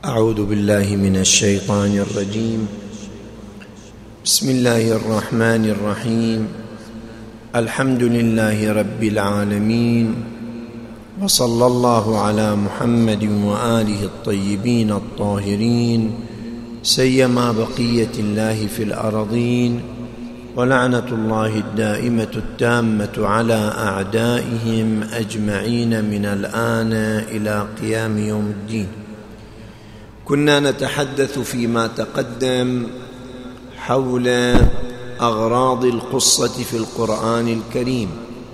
أعوذ بالله من الشيطان الرجيم. بسم الله الرحمن الرحيم. الحمد لله رب العالمين، وصلى الله على محمد وآله الطيبين الطاهرين، سيما بقية الله في الأرضين، ولعنة الله الدائمة التامة على أعدائهم أجمعين من الآن إلى قيام يوم الدين. كنا نتحدث فيما تقدم حول أغراض القصة في القرآن الكريم،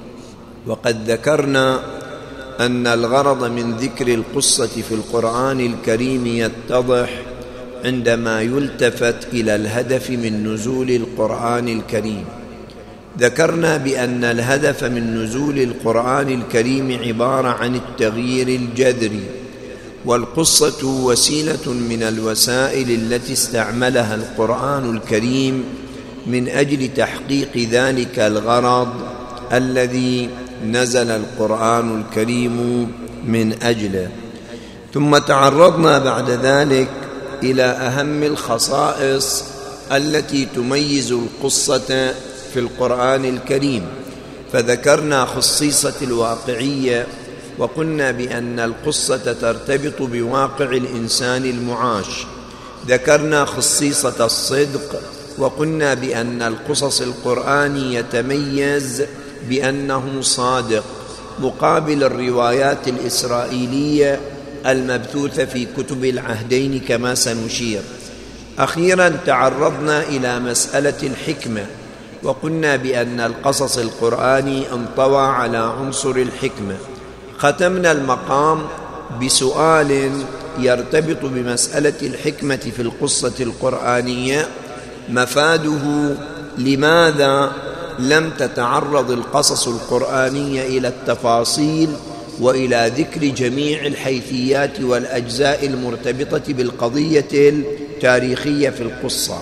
وقد ذكرنا أن الغرض من ذكر القصة في القرآن الكريم يتضح عندما يلتفت إلى الهدف من نزول القرآن الكريم. ذكرنا بأن الهدف من نزول القرآن الكريم عبارة عن التغيير الجذري، والقصة وسيلة من الوسائل التي استعملها القرآن الكريم من أجل تحقيق ذلك الغرض الذي نزل القرآن الكريم من أجله. ثم تعرضنا بعد ذلك إلى أهم الخصائص التي تميز القصة في القرآن الكريم، فذكرنا خصيصة الواقعية، وقلنا بأن القصة ترتبط بواقع الإنسان المعاش. ذكرنا خصيصة الصدق، وقلنا بأن القصص القرآني يتميز بأنه صادق مقابل الروايات الإسرائيلية المبثوثة في كتب العهدين كما سنشير. أخيرا تعرضنا إلى مسألة الحكمة، وقلنا بأن القصص القرآني انطوى على عنصر الحكمة. ختمنا المقام بسؤال يرتبط بمسألة الحكمة في القصة القرآنية، مفاده: لماذا لم تتعرض القصص القرآنية إلى التفاصيل وإلى ذكر جميع الحيثيات والأجزاء المرتبطة بالقضية التاريخية في القصة؟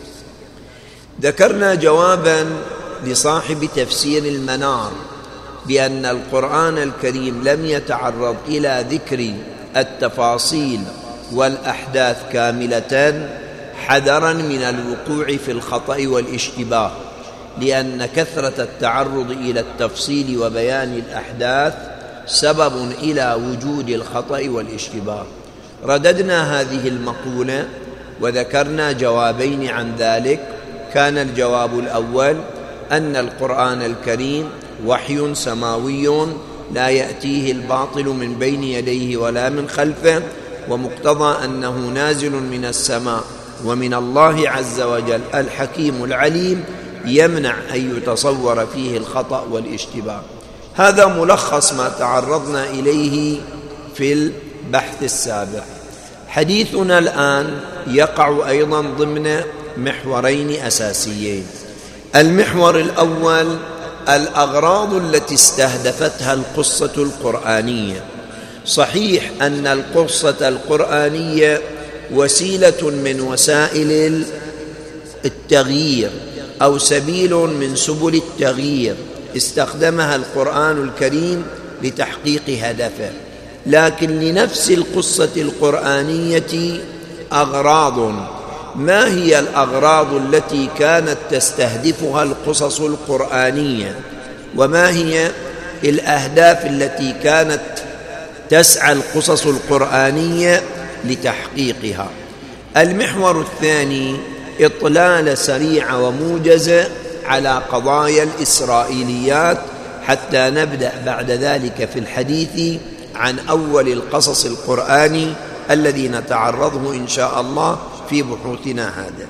ذكرنا جوابا لصاحب تفسير المنار بأن القرآن الكريم لم يتعرض إلى ذكر التفاصيل والأحداث كاملة حذرا من الوقوع في الخطأ والاشتباه، لأن كثرة التعرض إلى التفصيل وبيان الأحداث سبب إلى وجود الخطأ والاشتباه. رددنا هذه المقولة وذكرنا جوابين عن ذلك. كان الجواب الأول أن القرآن الكريم وحي سماوي لا يأتيه الباطل من بين يديه ولا من خلفه، ومقتضى أنه نازل من السماء ومن الله عز وجل الحكيم العليم يمنع أن يتصور فيه الخطأ والاشتباه. هذا ملخص ما تعرضنا إليه في البحث السابق. حديثنا الآن يقع أيضا ضمن محورين أساسيين. المحور الأول: الأغراض التي استهدفتها القصة القرآنية. صحيح أن القصة القرآنية وسيلة من وسائل التغيير أو سبيل من سبل التغيير استخدمها القرآن الكريم لتحقيق هدفه، لكن لنفس القصة القرآنية أغراض. ما هي الأغراض التي كانت تستهدفها القصص القرآنية؟ وما هي الأهداف التي كانت تسعى القصص القرآنية لتحقيقها؟ المحور الثاني: إطلالة سريعة وموجزة على قضايا الإسرائيليات، حتى نبدأ بعد ذلك في الحديث عن أول القصص القرآني الذي نتعرضه إن شاء الله في بحوثنا هذا.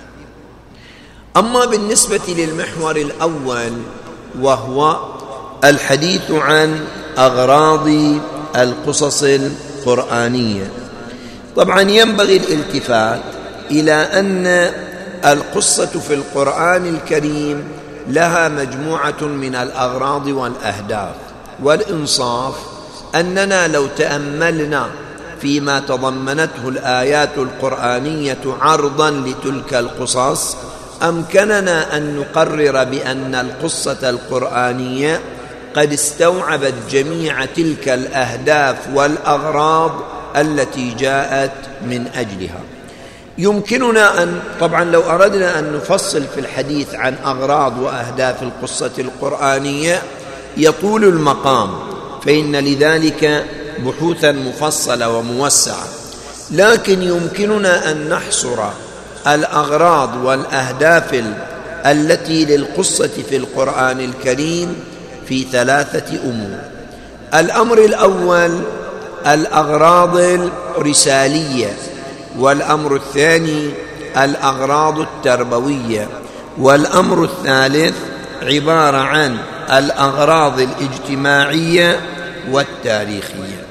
أما بالنسبة للمحور الأول، وهو الحديث عن أغراض القصص القرآنية، طبعا ينبغي الالتفات إلى أن القصة في القرآن الكريم لها مجموعة من الأغراض والأهداف، والإنصاف أننا لو تأملنا فيما تضمنته الآيات القرآنية عرضا لتلك القصص، أمكننا أن نقرر بأن القصة القرآنية قد استوعبت جميع تلك الأهداف والأغراض التي جاءت من أجلها. يمكننا أن طبعا لو أردنا أن نفصل في الحديث عن أغراض وأهداف القصة القرآنية يطول المقام، فإن لذلك بحوثا مفصلة وموسعة، لكن يمكننا أن نحصر الأغراض والأهداف التي للقصة في القرآن الكريم في 3 أمور. الأمر الأول الأغراض الرسالية، والأمر الثاني الأغراض التربوية، والأمر الثالث عبارة عن الأغراض الاجتماعية والتاريخية.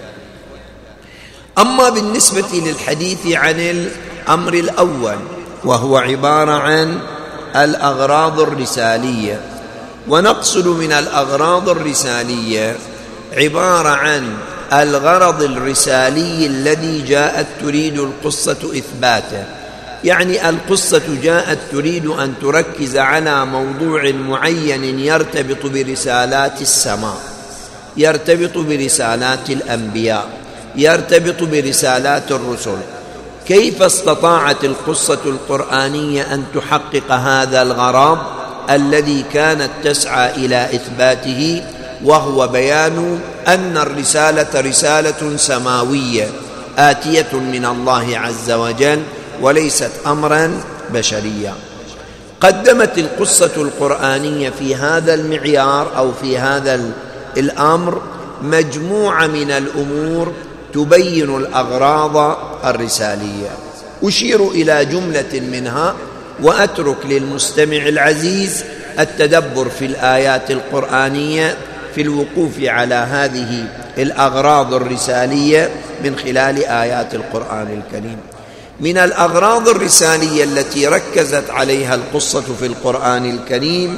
أما بالنسبة للحديث عن الأمر الأول وهو عبارة عن الأغراض الرسالية، ونقصد من الأغراض الرسالية عبارة عن الغرض الرسالي الذي جاءت تريد القصة إثباته، يعني القصة جاءت تريد أن تركز على موضوع معين يرتبط برسالات السماء، يرتبط برسالات الأنبياء، يرتبط برسالات الرسل. كيف استطاعت القصة القرآنية أن تحقق هذا الغرض الذي كانت تسعى إلى إثباته، وهو بيان أن الرسالة رسالة سماوية آتية من الله عز وجل وليست أمرا بشريا. قدمت القصة القرآنية في هذا المعيار أو في هذا الأمر مجموعة من الأمور تبين الأغراض الرسالية. أشير إلى جملة منها وأترك للمستمع العزيز التدبر في الآيات القرآنية في الوقوف على هذه الأغراض الرسالية من خلال آيات القرآن الكريم. من الأغراض الرسالية التي ركزت عليها القصة في القرآن الكريم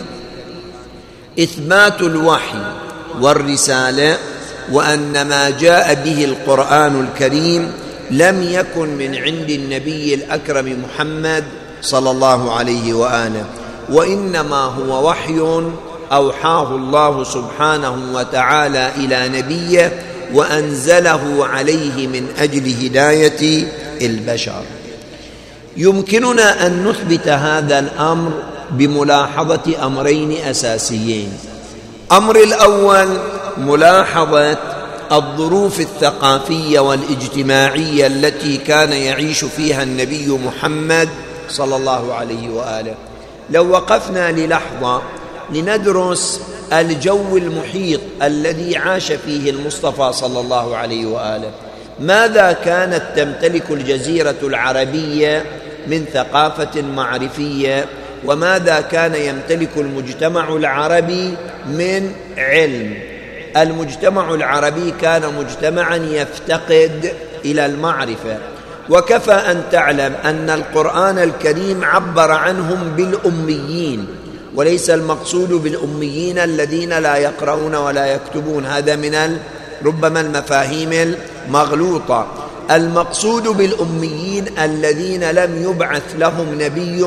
إثبات الوحي والرسالة، وأن ما جاء به القرآن الكريم لم يكن من عند النبي الأكرم محمد صلى الله عليه وآله، وإنما هو وحي أوحاه الله سبحانه وتعالى إلى نبيه وأنزله عليه من أجل هداية البشر. يمكننا أن نثبت هذا الأمر بملاحظة أمرين أساسيين. أمر الأول ملاحظة الظروف الثقافية والاجتماعية التي كان يعيش فيها النبي محمد صلى الله عليه وآله. لو وقفنا للحظة لندرس الجو المحيط الذي عاش فيه المصطفى صلى الله عليه وآله، ماذا كانت تمتلك الجزيرة العربية من ثقافة معرفية، وماذا كان يمتلك المجتمع العربي من علم. المجتمع العربي كان مجتمعا يفتقد إلى المعرفة، وكفى أن تعلم أن القرآن الكريم عبر عنهم بالأميين، وليس المقصود بالأميين الذين لا يقرؤون ولا يكتبون، هذا من ربما المفاهيم المغلوطة. المقصود بالأميين الذين لم يبعث لهم نبي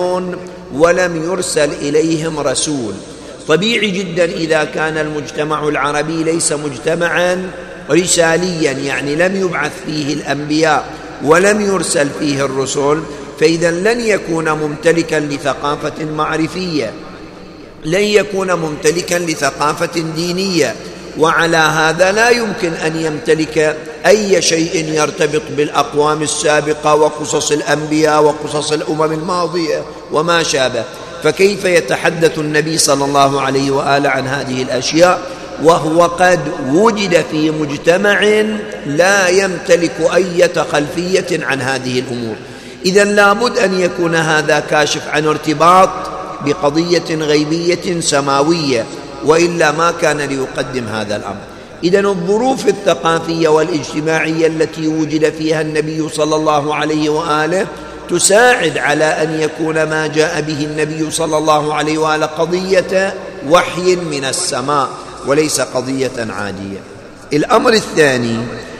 ولم يرسل إليهم رسول. طبيعي جدا إذا كان المجتمع العربي ليس مجتمعا رساليا، يعني لم يبعث فيه الأنبياء ولم يرسل فيه الرسل، فإذا لن يكون ممتلكا لثقافة معرفية، لن يكون ممتلكا لثقافة دينية، وعلى هذا لا يمكن أن يمتلك أي شيء يرتبط بالأقوام السابقة وقصص الأنبياء وقصص الأمم الماضية وما شابه. فكيف يتحدث النبي صلى الله عليه وآله عن هذه الأشياء وهو قد وجد في مجتمع لا يمتلك أي خلفية عن هذه الأمور؟ إذن لابد أن يكون هذا كاشف عن ارتباط بقضية غيبية سماوية، وإلا ما كان ليقدم هذا الأمر. إذن الظروف الثقافية والاجتماعية التي وجد فيها النبي صلى الله عليه وآله تساعد على أن يكون ما جاء به النبي صلى الله عليه وآله قضية وحي من السماء وليس قضية عادية. الأمر الثاني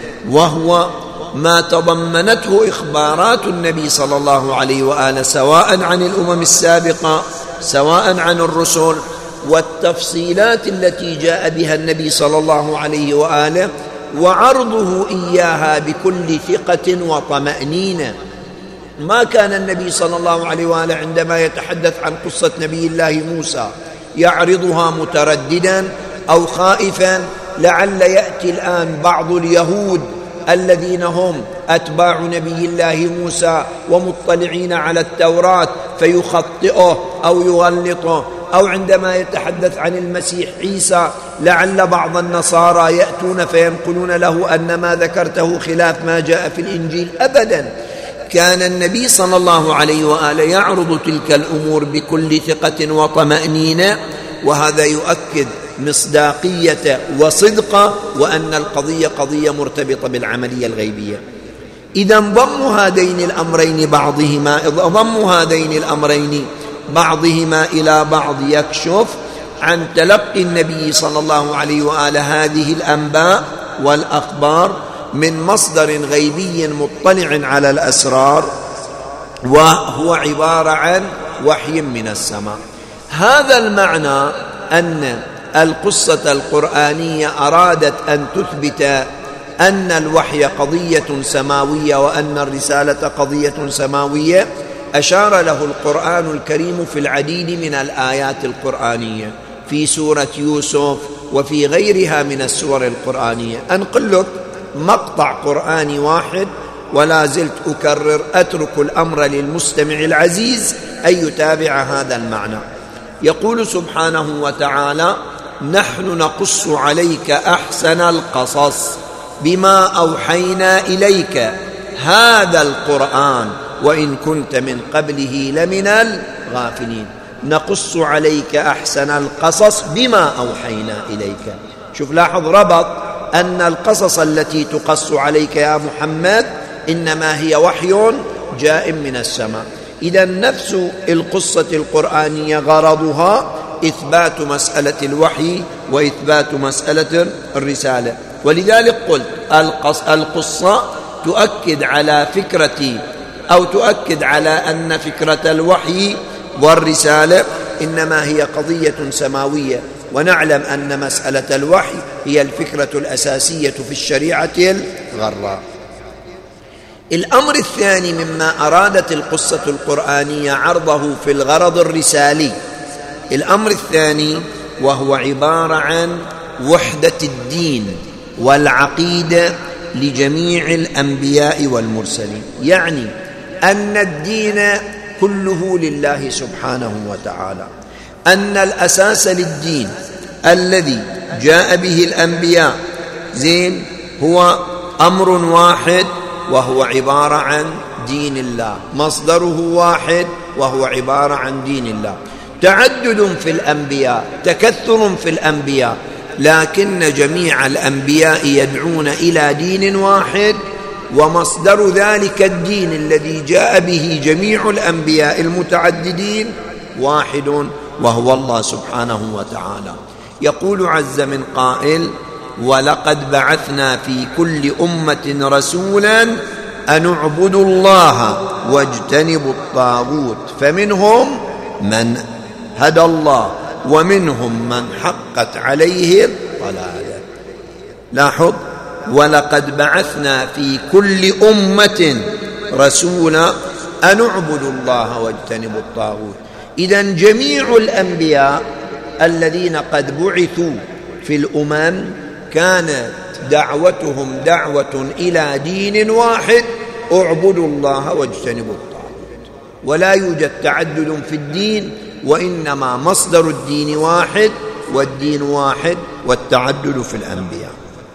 وهو ما تضمنته إخبارات النبي صلى الله عليه وآله سواء عن الأمم السابقة سواء عن الرسل، والتفصيلات التي جاء بها النبي صلى الله عليه وآله وعرضه إياها بكل ثقة وطمأنينة. ما كان النبي صلى الله عليه وآله عندما يتحدث عن قصة نبي الله موسى يعرضها مترددا أو خائفا لعل يأتي الآن بعض اليهود الذين هم أتباع نبي الله موسى ومطلعين على التوراة فيخطئه أو يغلطه، أو عندما يتحدث عن المسيح عيسى لعل بعض النصارى يأتون فينقلون له أن ما ذكرته خلاف ما جاء في الإنجيل. أبدا، كان النبي صلى الله عليه وآله يعرض تلك الأمور بكل ثقة وطمأنينة، وهذا يؤكد مصداقية وصدق وأن القضية قضية مرتبطة بالعملية الغيبية. إذا ضم هذين الأمرين بعضهما إلى بعض يكشف عن تلقي النبي صلى الله عليه وآله هذه الأنباء والأخبار من مصدر غيبي مطلع على الأسرار، وهو عبارة عن وحي من السماء. هذا المعنى أن القصة القرآنية أرادت أن تثبت أن الوحي قضية سماوية وأن الرسالة قضية سماوية أشار له القرآن الكريم في العديد من الآيات القرآنية في سورة يوسف وفي غيرها من السور القرآنية. أنقل لك مقطع قرآني واحد ولا زلت أكرر، أترك الأمر للمستمع العزيز أن يتابع هذا المعنى. يقول سبحانه وتعالى: نحن نقص عليك أحسن القصص بما أوحينا إليك هذا القرآن وإن كنت من قبله لمن الغافلين. نقص عليك أحسن القصص بما أوحينا إليك. شوف، لاحظ ربط أن القصص التي تقص عليك يا محمد إنما هي وحي جاء من السماء. إذا نفس القصة القرآنية غرضها إثبات مسألة الوحي وإثبات مسألة الرسالة. ولذلك قلت القصة تؤكد على تؤكد على أن فكرة الوحي والرسالة إنما هي قضية سماوية، ونعلم أن مسألة الوحي هي الفكرة الأساسية في الشريعة الغراء. الأمر الثاني مما أرادت القصة القرآنية عرضه في الغرض الرسالي، الأمر الثاني وهو عبارة عن وحدة الدين والعقيدة لجميع الأنبياء والمرسلين، يعني أن الدين كله لله سبحانه وتعالى، أن الأساس للدين الذي جاء به الأنبياء هو أمر واحد وهو عبارة عن دين الله، مصدره واحد وهو عبارة عن دين الله. تعدد في الأنبياء، تكثر في الأنبياء، لكن جميع الأنبياء يدعون إلى دين واحد، ومصدر ذلك الدين الذي جاء به جميع الأنبياء المتعددين واحد وهو الله سبحانه وتعالى. يقول عز من قائل: ولقد بعثنا في كل أمة رسولا أن اعبدوا الله واجتنبوا الطاغوت فمنهم من هدى الله ومنهم من حقت عليه الضلالة. لاحظ: ولقد بعثنا في كل أمة رسولا أن اعبدوا الله واجتنبوا الطاغوت. إذن جميع الأنبياء الذين قد بعثوا في الأمم كانت دعوتهم دعوة إلى دين واحد: اعبدوا الله واجتنبوا الطاغوت. ولا يوجد تعدد في الدين، وإنما مصدر الدين واحد والدين واحد والتعدد في الأنبياء.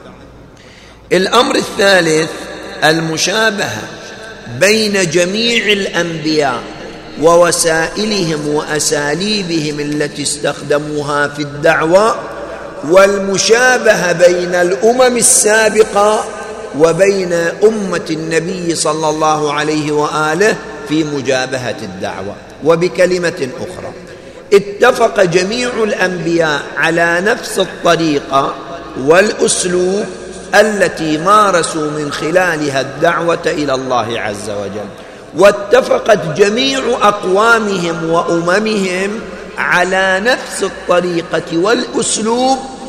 الأمر الثالث المشابهة بين جميع الأنبياء ووسائلهم وأساليبهم التي استخدموها في الدعوة، والمشابهة بين الأمم السابقة وبين أمة النبي صلى الله عليه وآله في مجابهة الدعوة. وبكلمة أخرى، اتفق جميع الأنبياء على نفس الطريقة والأسلوب التي مارسوا من خلالها الدعوة إلى الله عز وجل، واتفقت جميع أقوامهم وأممهم على نفس الطريقة والأسلوب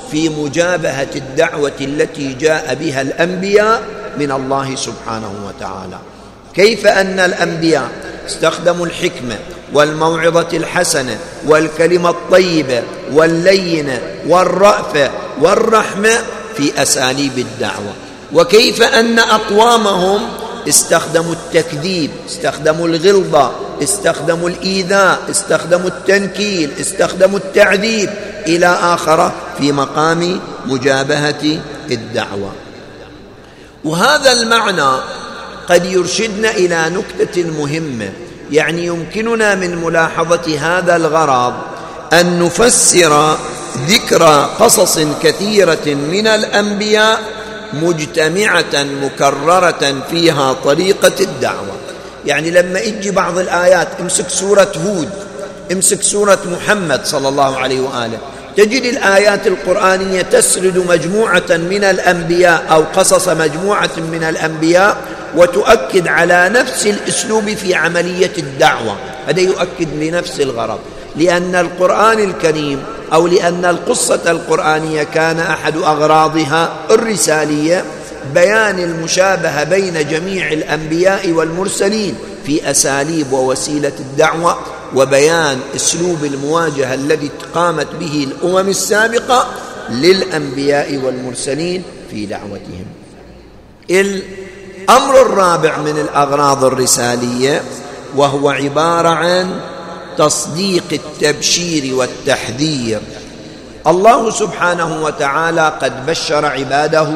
في مجابهة الدعوة التي جاء بها الأنبياء من الله سبحانه وتعالى. كيف أن الأنبياء استخدموا الحكمة والموعظة الحسنة والكلمة الطيبة واللينة والرأفة والرحمة في أساليب الدعوة، وكيف أن أقوامهم استخدموا التكذيب، استخدموا الغلظة، استخدموا الإيذاء، استخدموا التنكيل، استخدموا التعذيب إلى آخره في مقام مجابهة الدعوة. وهذا المعنى قد يرشدنا إلى نكتة مهمة، يعني يمكننا من ملاحظة هذا الغرض أن نفسر ذكر قصص كثيرة من الأنبياء مجتمعة مكررة فيها طريقة الدعوة. يعني لما يجي بعض الآيات، امسك سورة هود، امسك سورة محمد صلى الله عليه وآله، تجد الآيات القرآنية تسرد مجموعة من الأنبياء أو قصص مجموعة من الأنبياء وتؤكد على نفس الأسلوب في عملية الدعوة. هذا يؤكد لنفس الغرض، لأن القرآن الكريم أو لأن القصة القرآنية كان أحد أغراضها الرسالية بيان المشابهة بين جميع الأنبياء والمرسلين في أساليب ووسيلة الدعوة، وبيان أسلوب المواجهة الذي قامت به الأمم السابقة للأنبياء والمرسلين في دعوتهم. الأمر الرابع من الأغراض الرسالية وهو عبارة عن تصديق التبشير والتحذير. الله سبحانه وتعالى قد بشر عباده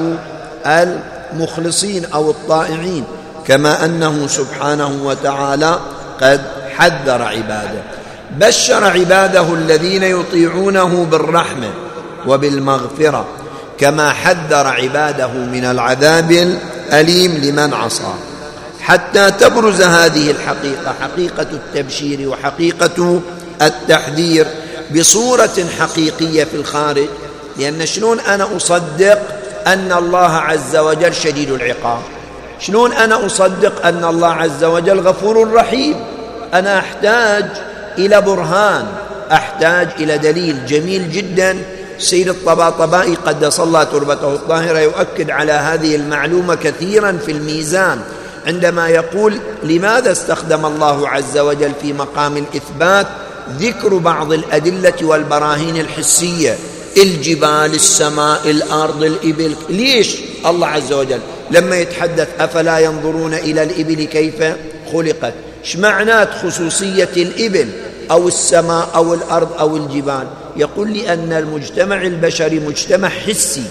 المخلصين أو الطائعين، كما أنه سبحانه وتعالى قد حذر عباده. بشر عباده الذين يطيعونه بالرحمة وبالمغفرة، كما حذر عباده من العذاب الأليم لمن عصى، حتى تبرز هذه الحقيقة، حقيقة التبشير وحقيقة التحذير، بصورة حقيقية في الخارج. لأن شلون أنا أصدق أن الله عز وجل شديد العقاب؟ شلون أنا أصدق أن الله عز وجل غفور رحيم؟ أنا أحتاج إلى برهان، أحتاج إلى دليل. جميل جدا سيد الطباطبائي قدس الله تربته الطاهرة يؤكد على هذه المعلومة كثيرا في الميزان، عندما يقول لماذا استخدم الله عز وجل في مقام الإثبات ذكر بعض الأدلة والبراهين الحسية، الجبال، السماء، الأرض، الإبل؟ ليش الله عز وجل لما يتحدث أفلا ينظرون إلى الإبل كيف خلقت، شمعنات خصوصية الإبل أو السماء أو الأرض أو الجبال؟ يقول لأن المجتمع البشري مجتمع حسي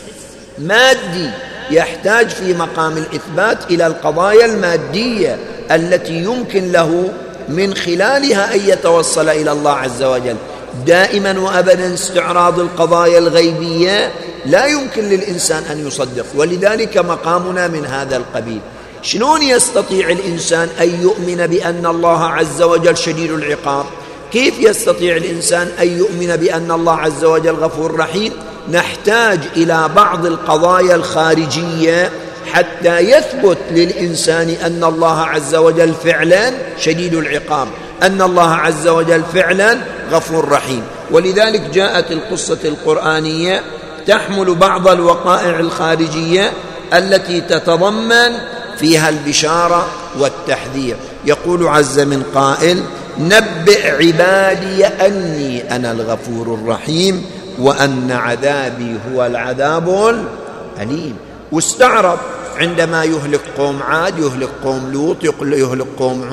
مادي، يحتاج في مقام الإثبات إلى القضايا المادية التي يمكن له من خلالها أن يتوصل إلى الله عز وجل. دائما وأبدا استعراض القضايا الغيبية لا يمكن للإنسان أن يصدق، ولذلك مقامنا من هذا القبيل. شلون يستطيع الإنسان أن يؤمن بأن الله عز وجل شديد العقاب؟ كيف يستطيع الإنسان أن يؤمن بأن الله عز وجل غفور رحيم؟ نحتاج إلى بعض القضايا الخارجية حتى يثبت للإنسان أن الله عز وجل فعلا شديد العقاب، أن الله عز وجل فعلا غفور رحيم. ولذلك جاءت القصة القرآنية تحمل بعض الوقائع الخارجية التي تتضمن فيها البشارة والتحذير. يقول عز من قائل: نبئ عبادي أني أنا الغفور الرحيم وأن عذابي هو العذاب الأليم. واستعرض عندما يهلك قوم عاد، يهلك قوم لوط، يهلك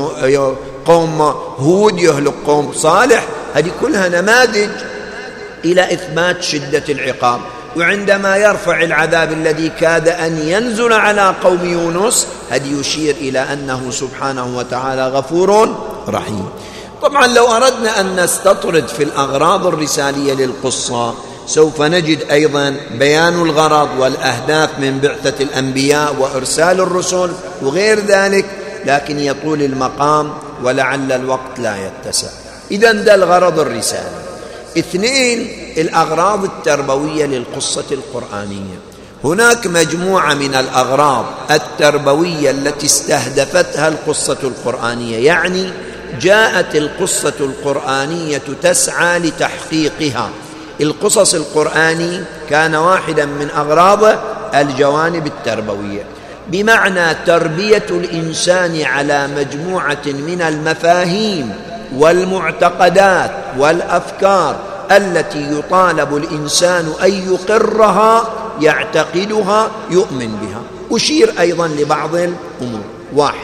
قوم هود، يهلك قوم صالح، هذه كلها نماذج إلى إثبات شدة العقاب. وعندما يرفع العذاب الذي كاد أن ينزل على قوم يونس، هذا يشير إلى أنه سبحانه وتعالى غفور رحيم. طبعا لو أردنا أن نستطرد في الأغراض الرسالية للقصة سوف نجد أيضا بيان الغرض والأهداف من بعثة الأنبياء وإرسال الرسل وغير ذلك، لكن يطول المقام ولعل الوقت لا يتسع. إذن ده الغرض الرسالي. 2، الأغراض التربوية للقصة القرآنية. هناك مجموعة من الأغراض التربوية التي استهدفتها القصة القرآنية، يعني جاءت القصة القرآنية تسعى لتحقيقها. القصص القرآني كان واحدا من أغراضه الجوانب التربوية، بمعنى تربية الإنسان على مجموعة من المفاهيم والمعتقدات والأفكار التي يطالب الإنسان أن يقرها، يعتقدها، يؤمن بها. أشير أيضا لبعض الأمور. واحد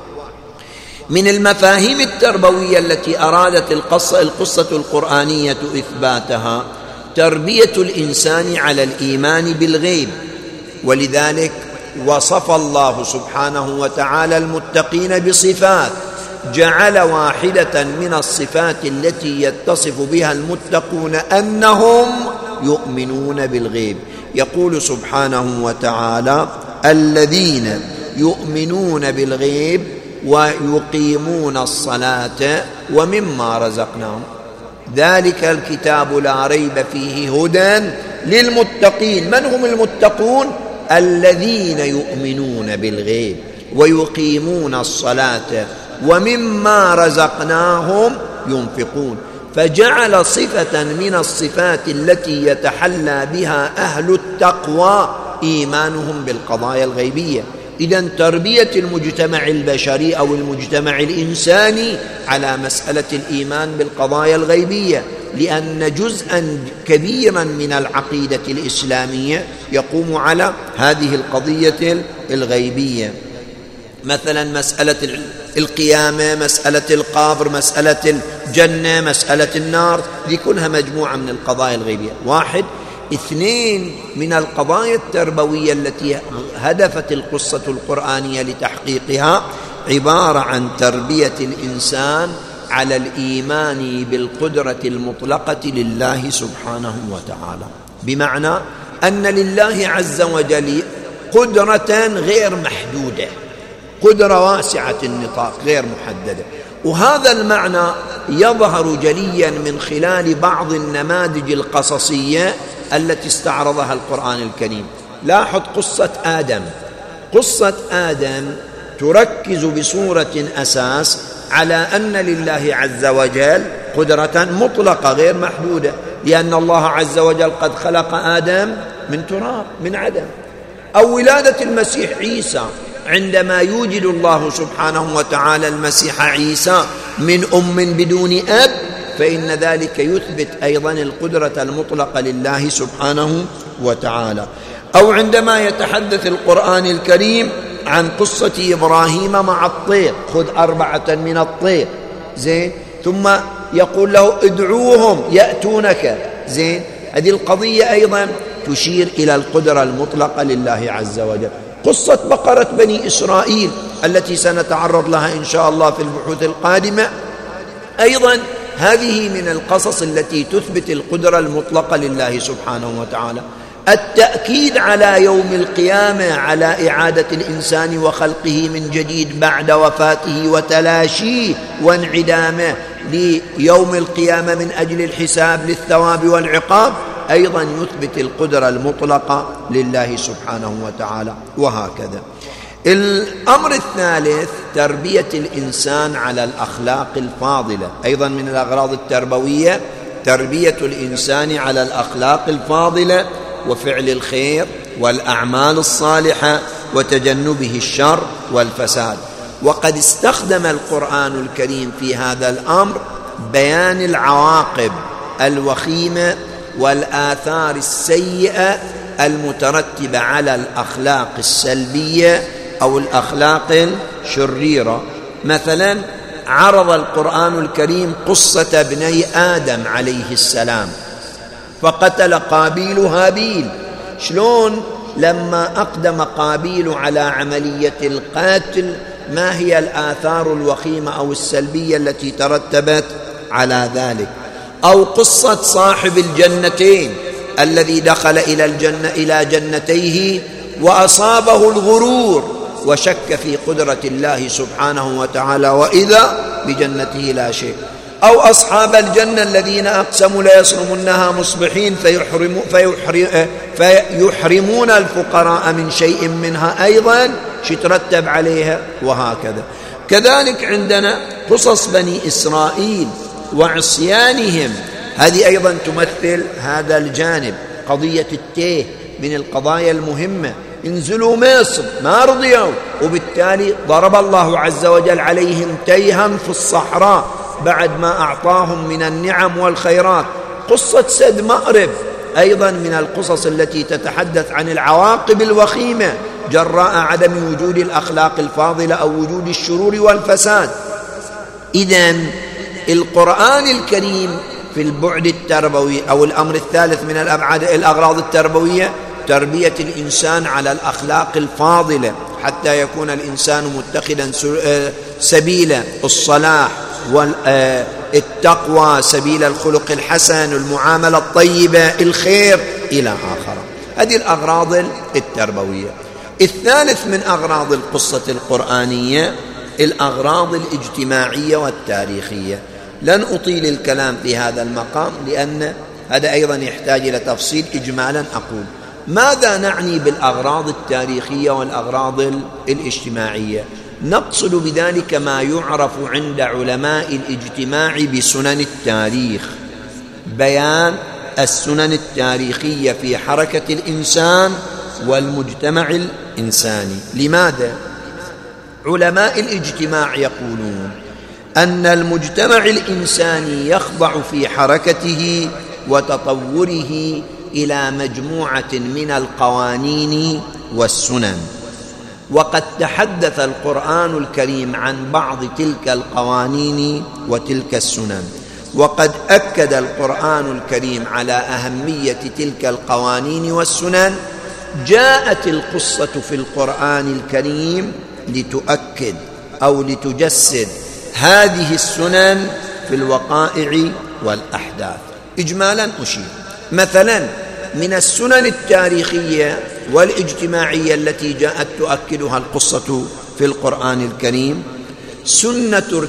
من المفاهيم التربوية التي أرادت القصة القرآنية إثباتها تربية الإنسان على الإيمان بالغيب، ولذلك وصف الله سبحانه وتعالى المتقين بصفات، جعل واحدة من الصفات التي يتصف بها المتقون أنهم يؤمنون بالغيب. يقول سبحانه وتعالى: الذين يؤمنون بالغيب ويقيمون الصلاة ومما رزقناهم، ذلك الكتاب لا ريب فيه هدى للمتقين. من هم المتقون؟ الذين يؤمنون بالغيب ويقيمون الصلاة ومما رزقناهم ينفقون. فجعل صفة من الصفات التي يتحلى بها أهل التقوى إيمانهم بالقضايا الغيبية. إذن تربية المجتمع البشري أو المجتمع الإنساني على مسألة الإيمان بالقضايا الغيبية، لأن جزءا كبيرا من العقيدة الإسلامية يقوم على هذه القضية الغيبية. مثلا مسألة القيامة، مسألة القبر، مسألة الجنة، مسألة النار، دي كلها مجموعة من القضايا الغيبية. واحد. اثنين من القضايا التربوية التي هدفت القصة القرآنية لتحقيقها عبارة عن تربية الإنسان على الإيمان بالقدرة المطلقة لله سبحانه وتعالى، بمعنى أن لله عز وجل قدرة غير محدودة، قدرة واسعة النطاق غير محددة. وهذا المعنى يظهر جليا من خلال بعض النماذج القصصية التي استعرضها القرآن الكريم. لاحظ قصة آدم. قصة آدم تركز بصورة أساس على أن لله عز وجل قدرة مطلقة غير محدودة، لأن الله عز وجل قد خلق آدم من تراب، من عدم. أو ولادة المسيح عيسى، عندما يوجد الله سبحانه وتعالى المسيح عيسى من أم بدون أب، فإن ذلك يثبت أيضا القدرة المطلقة لله سبحانه وتعالى. أو عندما يتحدث القرآن الكريم عن قصة إبراهيم مع الطير، خذ 4 من الطير، زين، ثم يقول له ادعوهم يأتونك، زين. هذه القضية أيضا تشير إلى القدرة المطلقة لله عز وجل. قصة بقرة بني إسرائيل التي سنتعرض لها إن شاء الله في البحوث القادمة، أيضا هذه من القصص التي تثبت القدرة المطلقة لله سبحانه وتعالى. التأكيد على يوم القيامة، على إعادة الإنسان وخلقه من جديد بعد وفاته وتلاشيه وانعدامه ليوم القيامة من أجل الحساب للثواب والعقاب، أيضا يثبت القدرة المطلقة لله سبحانه وتعالى. وهكذا. الأمر الثالث تربية الإنسان على الأخلاق الفاضلة، أيضا من الأغراض التربوية تربية الإنسان على الأخلاق الفاضلة وفعل الخير والأعمال الصالحة وتجنبه الشر والفساد. وقد استخدم القرآن الكريم في هذا الأمر بيان العواقب الوخيمة والآثار السيئة المترتبة على الأخلاق السلبية أو الأخلاق الشريرة. مثلا عرض القرآن الكريم قصة ابني آدم عليه السلام، فقتل قابيل هابيل. شلون لما أقدم قابيل على عملية القتل ما هي الآثار الوخيمة أو السلبية التي ترتبت على ذلك؟ أو قصة صاحب الجنتين الذي دخل إلى جنتيه وأصابه الغرور وشك في قدرة الله سبحانه وتعالى وإذا بجنته لا شيء. أو أصحاب الجنة الذين أقسموا ليصرمنها مصبحين فيحرمون الفقراء من شيء منها، أيضا ترتب عليها. وهكذا. كذلك عندنا قصص بني إسرائيل وعصيانهم هذه أيضا تمثل هذا الجانب. قضية التيه من القضايا المهمة. انزلوا مصر ما رضيوا، وبالتالي ضرب الله عز وجل عليهم تيها في الصحراء بعد ما أعطاهم من النعم والخيرات. قصة سد مأرب أيضا من القصص التي تتحدث عن العواقب الوخيمة جراء عدم وجود الأخلاق الفاضلة أو وجود الشرور والفساد. إذن القرآن الكريم في البعد التربوي أو الأمر الثالث من الأغراض التربوية تربية الإنسان على الأخلاق الفاضلة حتى يكون الإنسان متخذا سبيل الصلاح والتقوى، سبيل الخلق الحسن، المعاملة الطيبة، الخير إلى آخره. هذه الأغراض التربوية. الثالث من أغراض القصة القرآنية الأغراض الاجتماعية والتاريخية. لن أطيل الكلام في هذا المقام لأن هذا أيضا يحتاج إلى تفصيل. إجمالا أقول ماذا نعني بالأغراض التاريخية والأغراض الاجتماعية؟ نقصد بذلك ما يعرف عند علماء الاجتماع بسنن التاريخ، بيان السنن التاريخية في حركة الإنسان والمجتمع الإنساني. لماذا؟ علماء الاجتماع يقولون أن المجتمع الإنساني يخضع في حركته وتطوره إلى مجموعة من القوانين والسنن، وقد تحدث القرآن الكريم عن بعض تلك القوانين وتلك السنن، وقد أكد القرآن الكريم على أهمية تلك القوانين والسنن. جاءت القصة في القرآن الكريم لتؤكد أو لتجسد هذه السنن في الوقائع والأحداث. إجمالا أشير مثلا من السنن التاريخية والاجتماعية التي جاءت تؤكدها القصة في القرآن الكريم سنة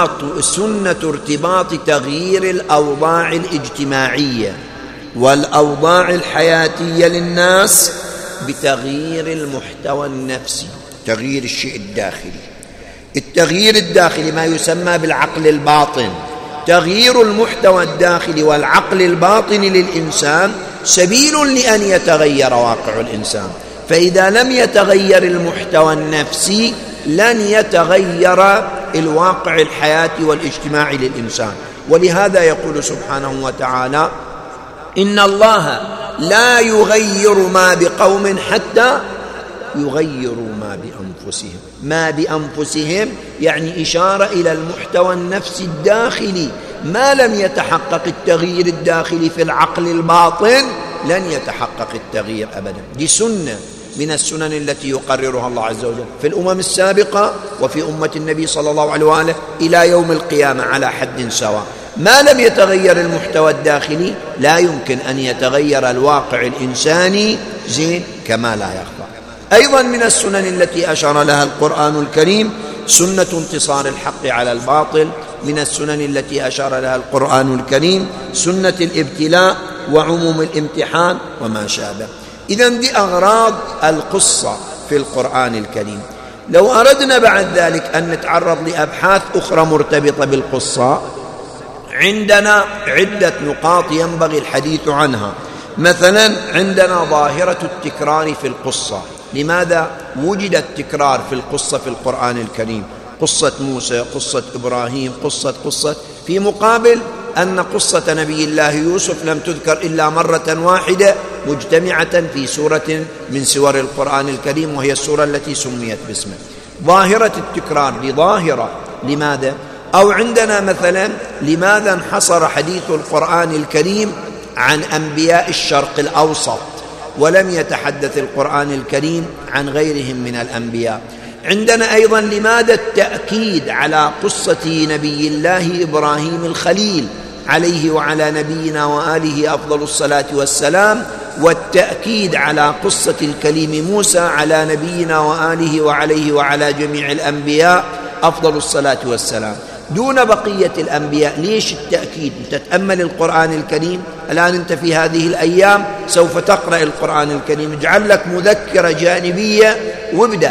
ارتباط تغيير الأوضاع الاجتماعية والأوضاع الحياتية للناس بتغيير المحتوى النفسي، تغيير الشيء الداخلي. التغيير الداخلي ما يسمى بالعقل الباطن. تغيير المحتوى الداخلي والعقل الباطن للإنسان سبيل لأن يتغير واقع الإنسان. فإذا لم يتغير المحتوى النفسي لن يتغير الواقع الحياتي والاجتماعي للإنسان. ولهذا يقول سبحانه وتعالى: إن الله لا يغير ما بقوم حتى يغيروا ما بأنفسهم. ما بأنفسهم يعني إشارة إلى المحتوى النفسي الداخلي. ما لم يتحقق التغيير الداخلي في العقل الباطن لن يتحقق التغيير أبدا. دي سنة من السنن التي يقررها الله عز وجل في الأمم السابقة وفي أمة النبي صلى الله عليه وآله إلى يوم القيامة على حد سواء. ما لم يتغير المحتوى الداخلي لا يمكن أن يتغير الواقع الإنساني كما لا يخفى. أيضا من السنن التي أشار لها القرآن الكريم سنة انتصار الحق على الباطل. من السنن التي أشار لها القرآن الكريم سنة الابتلاء وعموم الامتحان وما شابه. إذن دي أغراض القصة في القرآن الكريم. لو أردنا بعد ذلك أن نتعرض لأبحاث أخرى مرتبطة بالقصة عندنا عدة نقاط ينبغي الحديث عنها. مثلا عندنا ظاهرة التكرار في القصة. لماذا وجد التكرار في القصة في القرآن الكريم؟ قصة موسى، قصة إبراهيم، قصة في مقابل أن قصة نبي الله يوسف لم تذكر إلا مرة واحدة مجتمعة في سورة من سور القرآن الكريم وهي السورة التي سميت باسمه. ظاهرة التكرار لظاهرة. لماذا؟ أو عندنا مثلا لماذا انحصر حديث القرآن الكريم عن أنبياء الشرق الأوسط ولم يتحدث القرآن الكريم عن غيرهم من الأنبياء؟ عندنا أيضا لماذا التأكيد على قصة نبي الله إبراهيم الخليل عليه وعلى نبينا وآله أفضل الصلاة والسلام، والتأكيد على قصة الكليم موسى على نبينا وآله وعليه وعلى جميع الأنبياء أفضل الصلاة والسلام دون بقية الأنبياء؟ ليش التأكيد؟ تتأمل القرآن الكريم الآن أنت في هذه الأيام سوف تقرأ القرآن الكريم، اجعل لك مذكرة جانبية وابدأ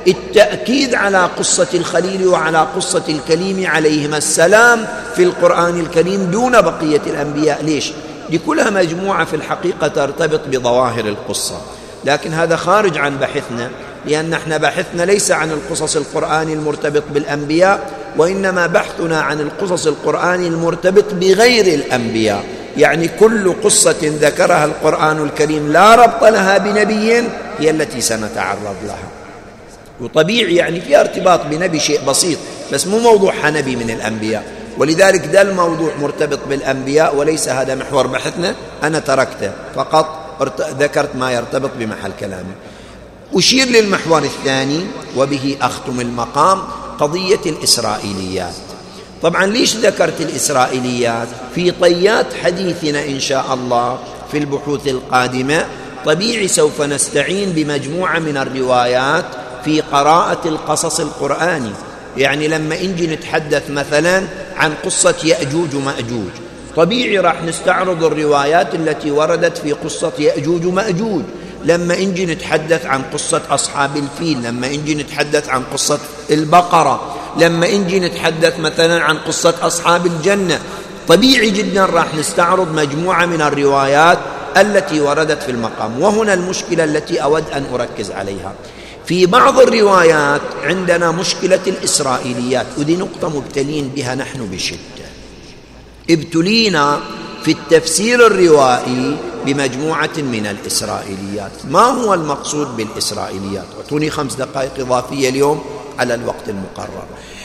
التأكيد على قصة الخليل وعلى قصة الكليم عليهما السلام في القرآن الكريم دون بقية الأنبياء. ليش؟ لكلها مجموعة في الحقيقة ترتبط بظواهر القصة، لكن هذا خارج عن بحثنا، لأن احنا بحثنا ليس عن القصص القرآن المرتبط بالأنبياء، وإنما بحثنا عن القصص القرآن المرتبط بغير الأنبياء. يعني كل قصة ذكرها القرآن الكريم لا ربط لها بنبي هي التي سنتعرض لها. وطبيعي يعني فيها ارتباط بنبي شيء بسيط، بس مو موضوعها نبي من الأنبياء، ولذلك ده الموضوع مرتبط بالأنبياء وليس هذا محور بحثنا. أنا تركته فقط ذكرت ما يرتبط بمحل كلامي. أشير للمحور الثاني وبه أختم المقام، قضية الإسرائيليات. طبعا ليش ذكرت الإسرائيليات؟ في طيات حديثنا إن شاء الله في البحوث القادمة طبيعي سوف نستعين بمجموعة من الروايات في قراءة القصص القرآني. يعني لما نجي نتحدث مثلا عن قصة يأجوج ومأجوج، طبيعي راح نستعرض الروايات التي وردت في قصة يأجوج ومأجوج. لما نجي نتحدث عن قصة أصحاب الفيل، لما نجي نتحدث عن قصة البقرة، لما نجي نتحدث مثلا عن قصة أصحاب الجنة، طبيعي جدا راح نستعرض مجموعة من الروايات التي وردت في المقام. وهنا المشكلة التي أود أن أركز عليها. في بعض الروايات عندنا مشكلة الإسرائيليات، ودي نقطة مبتلين بها نحن بشدة. ابتلينا في التفسير الروائي بمجموعة من الإسرائيليات. ما هو المقصود بالإسرائيليات؟ أعطوني 5 دقائق إضافية اليوم على الوقت المقرر.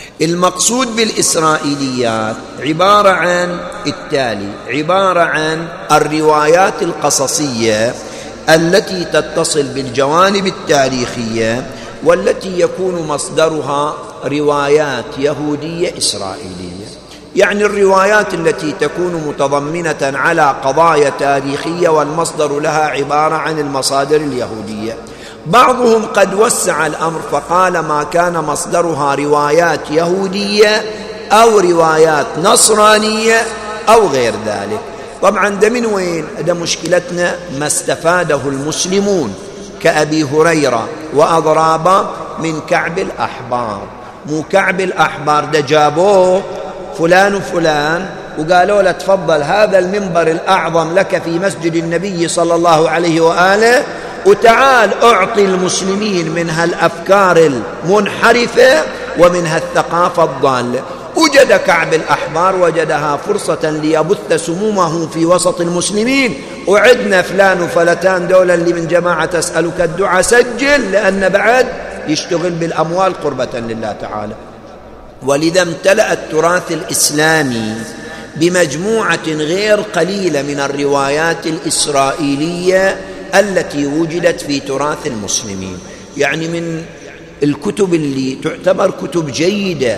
المقصود بالإسرائيليات عبارة عن التالي: عبارة عن الروايات القصصية التي تتصل بالجوانب التاريخية والتي يكون مصدرها روايات يهودية إسرائيلية. يعني الروايات التي تكون متضمنة على قضايا تاريخية والمصدر لها عبارة عن المصادر اليهودية. بعضهم قد وسع الأمر فقال ما كان مصدرها روايات يهودية أو روايات نصرانية أو غير ذلك. طبعا ده من وين؟ ده مشكلتنا ما استفاده المسلمون كأبي هريرة وأضراب من كعب الأحبار. مو كعب الأحبار ده جابوه فلان وفلان وقالوا له تفضل هذا المنبر الأعظم لك في مسجد النبي صلى الله عليه وآله، وتعال أعطي المسلمين من هالأفكار المنحرفة ومن هالثقافة الضالة. وجد كعب الأحبار وجدها فرصة ليبث سمومه في وسط المسلمين، وعدنا فلان وفلتان دولة اللي من جماعة تسألك الدعاء سجل، لأن بعد يشتغل بالأموال قربة لله تعالى. ولذا امتلأ التراث الإسلامي بمجموعة غير قليلة من الروايات الإسرائيلية التي وجدت في تراث المسلمين. يعني من الكتب اللي تعتبر كتب جيدة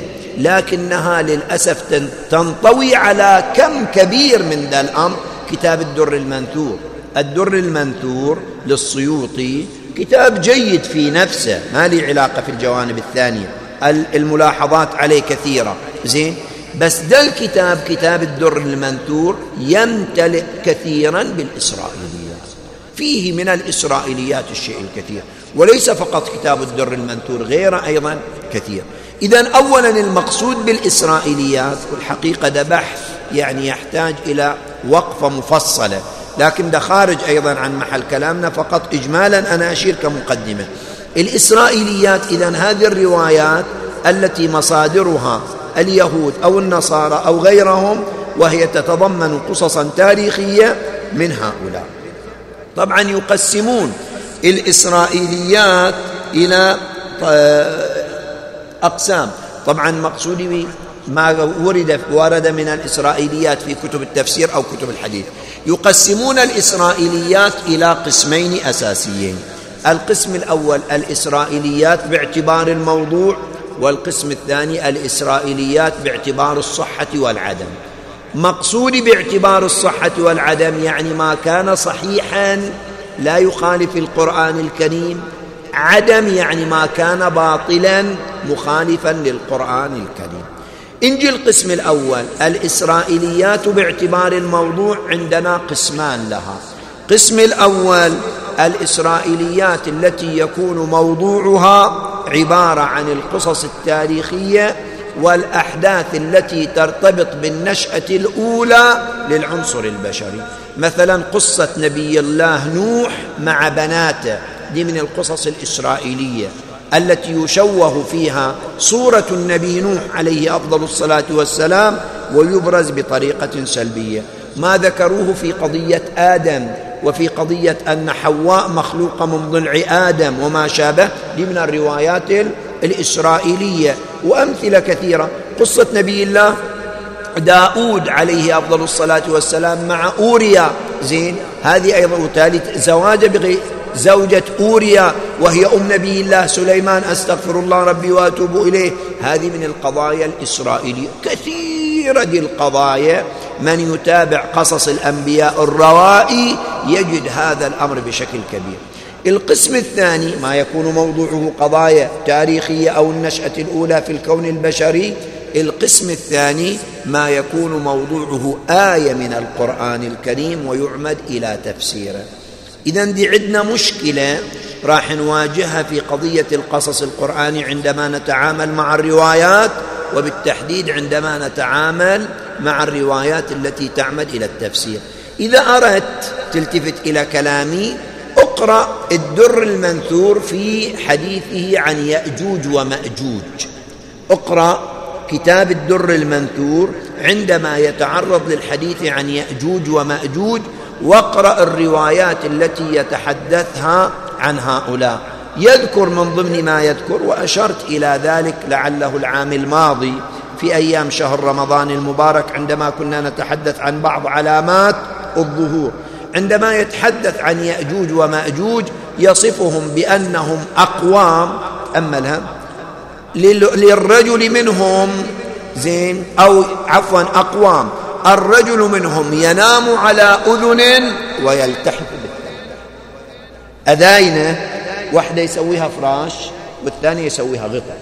لكنها للأسف تنطوي على كم كبير من ذا الأمر كتاب الدر المنثور. الدر المنثور للسيوطي كتاب جيد في نفسه، ما لي علاقة في الجوانب الثانية، الملاحظات عليه كثيرة زين، بس ده الكتاب كتاب الدر المنثور يمتلئ كثيرا بالإسرائيليات، فيه من الإسرائيليات الشيء الكثير، وليس فقط كتاب الدر المنثور، غيره أيضا كثير. إذن أولا المقصود بالإسرائيليات، والحقيقة ده بحث يعني يحتاج إلى وقفة مفصلة، لكن ده خارج أيضا عن محل كلامنا، فقط إجمالا أنا أشير كمقدمة. الإسرائيليات إذن هذه الروايات التي مصادرها اليهود أو النصارى أو غيرهم، وهي تتضمن قصصا تاريخية من هؤلاء. طبعا يقسمون الإسرائيليات إلى أقسام. طبعا مقصودي ما ورد من الإسرائيليات في كتب التفسير أو كتب الحديث. يقسمون الإسرائيليات إلى قسمين أساسيين: القسم الأول الإسرائيليات باعتبار الموضوع، والقسم الثاني الإسرائيليات باعتبار الصحة والعدم. مقصودي باعتبار الصحة والعدم يعني ما كان صحيحا لا يخالف القرآن الكريم، عدم يعني ما كان باطلا مخالفا للقرآن الكريم. إنجي القسم الأول الإسرائيليات باعتبار الموضوع، عندنا قسمان لها. قسم الأول الإسرائيليات التي يكون موضوعها عبارة عن القصص التاريخية والأحداث التي ترتبط بالنشأة الأولى للعنصر البشري. مثلا قصة نبي الله نوح مع بناته، دي من القصص الإسرائيلية التي يشوه فيها صورة النبي نوح عليه أفضل الصلاة والسلام ويبرز بطريقة سلبية. ما ذكروه في قضية آدم وفي قضية أن حواء مخلوقة من ضلع آدم وما شابه، دي من الروايات الإسرائيلية. وأمثلة كثيرة. قصة نبي الله داود عليه أفضل الصلاة والسلام مع أوريا، زين، هذه أيضا. وثالث زواج زوجة أوريا وهي أم نبي الله سليمان، أستغفر الله ربي وأتوب إليه، هذه من القضايا الإسرائيلية. كثيرة دي القضايا، من يتابع قصص الأنبياء الروائي يجد هذا الأمر بشكل كبير. القسم الثاني ما يكون موضوعه قضايا تاريخية أو النشأة الأولى في الكون البشري. القسم الثاني ما يكون موضوعه آية من القرآن الكريم ويعمد إلى تفسيره. إذن دي عندنا مشكلة راح نواجهها في قضية القصص القرآني عندما نتعامل مع الروايات، وبالتحديد عندما نتعامل مع الروايات التي تعمد إلى التفسير. إذا أردت تلتفت إلى كلامي، اقرأ الدر المنثور في حديثه عن يأجوج ومأجوج. اقرأ كتاب الدر المنثور عندما يتعرض للحديث عن يأجوج ومأجوج، واقرأ الروايات التي يتحدثها عن هؤلاء. يذكر من ضمن ما يذكر، وأشرت إلى ذلك لعله العام الماضي في أيام شهر رمضان المبارك عندما كنا نتحدث عن بعض علامات الظهور. عندما يتحدث عن يأجوج ومأجوج يصفهم بأنهم أقوام، أملها للرجل منهم، زين، أو عفوا أقوام، الرجل منهم ينام على أذن ويلتحف بالثانية. أذاينه واحدة يسويها فراش والثانية يسويها غطاء.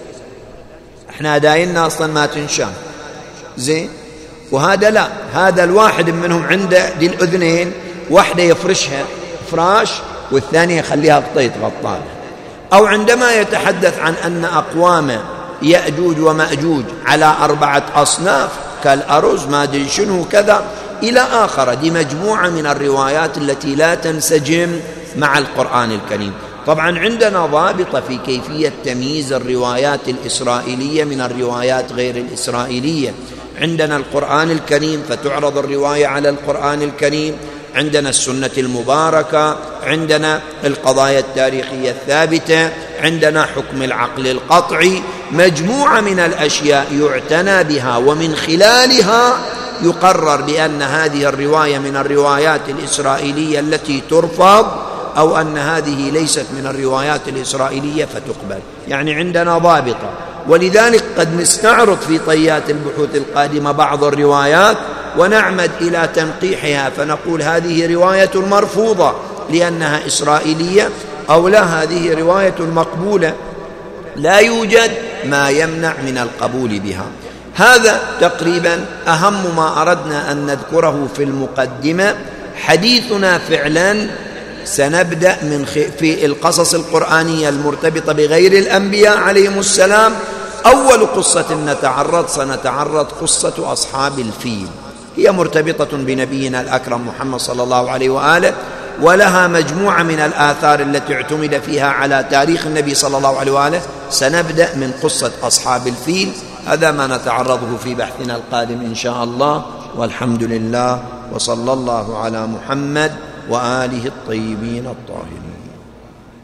احنا أذايننا أصلا ما تنشان، زين، وهذا لا، هذا الواحد منهم عنده دي الأذنين، واحدة يفرشها فراش والثانية يخليها غطاء يتغطى. أو عندما يتحدث عن أن أقوام يأجوج ومأجوج على 4 أصناف كالأرز ما أدري شنو كذا إلى آخر. دي مجموعة من الروايات التي لا تنسجم مع القرآن الكريم. طبعا عندنا ضابطة في كيفية تمييز الروايات الإسرائيلية من الروايات غير الإسرائيلية. عندنا القرآن الكريم فتعرض الرواية على القرآن الكريم، عندنا السنة المباركة، عندنا القضايا التاريخية الثابتة، عندنا حكم العقل القطعي، مجموعة من الأشياء يعتنى بها ومن خلالها يقرر بأن هذه الرواية من الروايات الإسرائيلية التي ترفض، أو أن هذه ليست من الروايات الإسرائيلية فتقبل. يعني عندنا ضابطة. ولذلك قد نستعرض في طيات البحوث القادمة بعض الروايات ونعمد إلى تنقيحها فنقول هذه رواية مرفوضة لأنها إسرائيلية، أو لا، هذه رواية مقبولة، لا يوجد ما يمنع من القبول بها. هذا تقريبا أهم ما أردنا أن نذكره في المقدمة. حديثنا فعلا سنبدأ في القصص القرآنية المرتبطة بغير الأنبياء عليهم السلام. أول قصة سنتعرض قصة أصحاب الفيل، هي مرتبطة بنبينا الأكرم محمد صلى الله عليه وآله، ولها مجموعة من الآثار التي اعتمد فيها على تاريخ النبي صلى الله عليه وآله. سنبدأ من قصة أصحاب الفيل. هذا ما نتعرضه في بحثنا القادم إن شاء الله، والحمد لله، وصلى الله على محمد وآله الطيبين الطاهرين.